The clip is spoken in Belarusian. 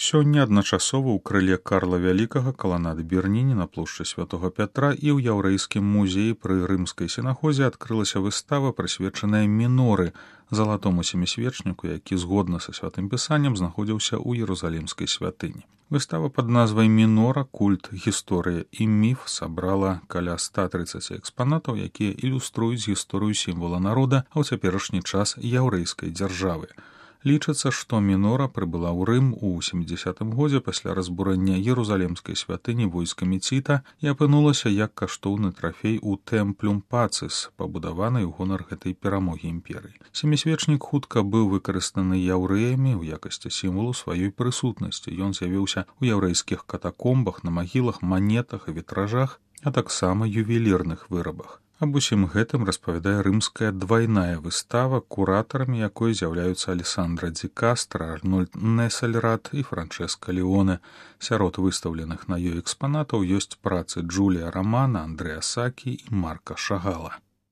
Сёння адначасова ў крыле Карла Вялікага каланады Берніні на плошчы Святого Пятра і ў яўрэйскім музеі пры рымскай сінагозе адкрылася выстава, прысвечаная міноры, залатому семісвечніку, які згодна са святым пісаннем знаходзіўся ў Ерусалімскай святыні. Выстава пад назвай «Мінора. Культ, гісторыя і міф» сабрала каля 130 экспанатаў, якія ілюструюць гісторыю сімвала народа, а ў цяперашні час яўрэйскай дзяржавы. Лічыцца, што мінора прыбыла ў Рым у 70-м годзе пасля разбурэння Ерусалімскай святыні войскамі Ціта і апынулася як каштоўны трафей у Тэмплюм Пацыс, пабудаванай у гонар гэтай перамогі імперыі. Семісвечнік хутка быў выкарыстаны яўрэямі ў якасці сімвалу сваёй прысутнасці. Ён з'явіўся ў яўрэйскіх катакомбах, на магілах, манетах і вітражах, а таксама ювелірных вырабах. Аб усім гэтым распавядае рымская двайная выстава, куратарамі якой з'яўляюцца Алессандра Ді Кастра, Арнольд Несельрад і Франческа Леоне. Сярод выстаўленых на ёй экспанатаў ёсць працы Джулія Рамана, Андрэа Сакі і Марка Шагала.